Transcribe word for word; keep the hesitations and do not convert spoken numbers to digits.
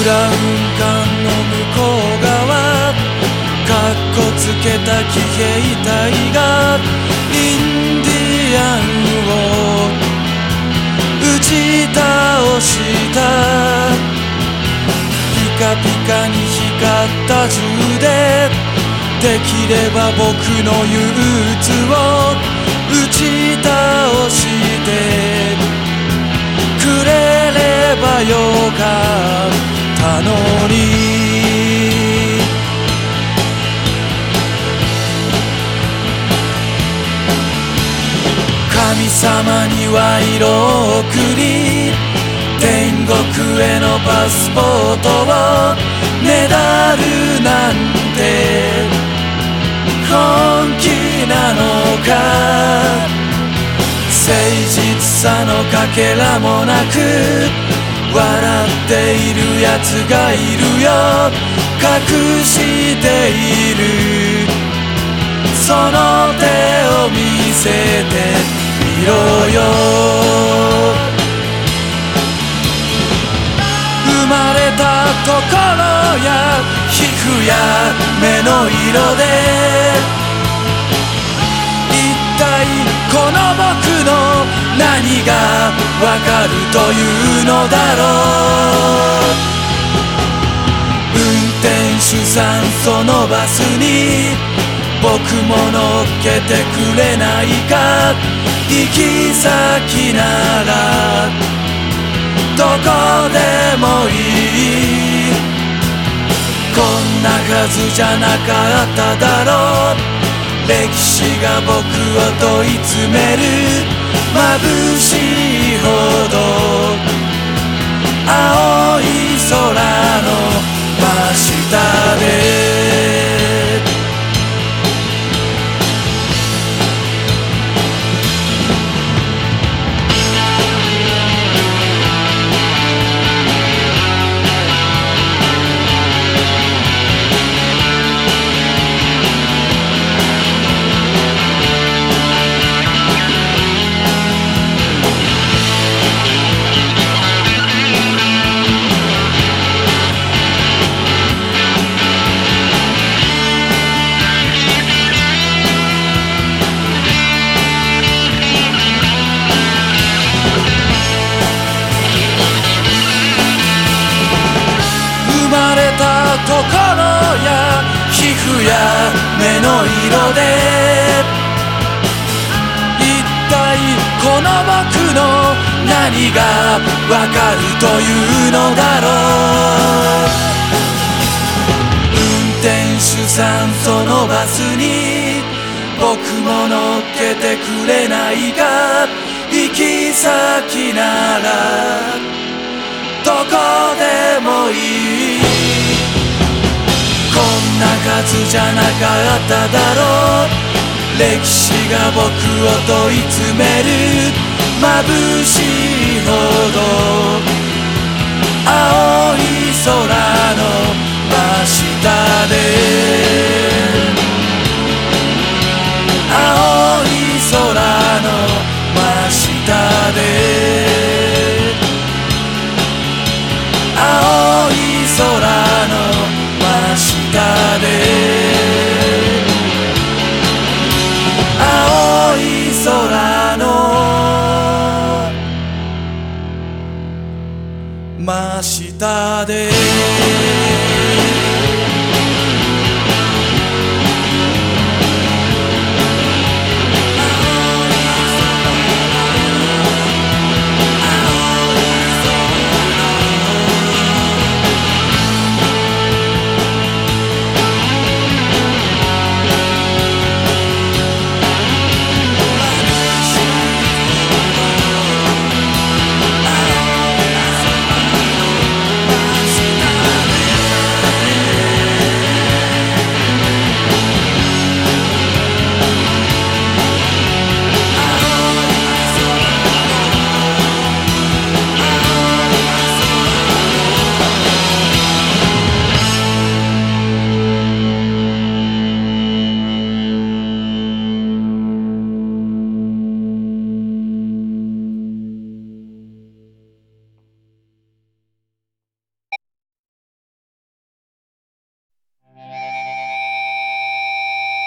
ブラウン管の向こう側、かっこつけた騎兵隊がインディアンを打ち倒した。ピカピカに光った銃でできれば僕の憂鬱を打ち倒してくれればよかったのに。神様には色を送り、天国へのパスポートをねだるなんて本気なのか。誠実さのかけらもなく笑っているやつがいるよ。隠しているその手を見せてみろよ。生まれたところや皮膚や目の色で一体この僕の何がわかるというのだろう。運転手さんそのバスに僕も乗っけてくれないか。行き先ならどこでもいい。こんなはずじゃなかっただろう。歴史が僕を問い詰める。眩しいほど青い空の真下でところや皮膚や目の色で一体この僕の何がわかるというのだろう。運転手さんそのバスに僕も乗っけてくれないか。行き先ならどこでもいい。こんなはずじゃなかっただろう。歴史が僕を問い詰める。眩しいほど青い空の真下で青い空の真下で青い空の真下で青い空の真下で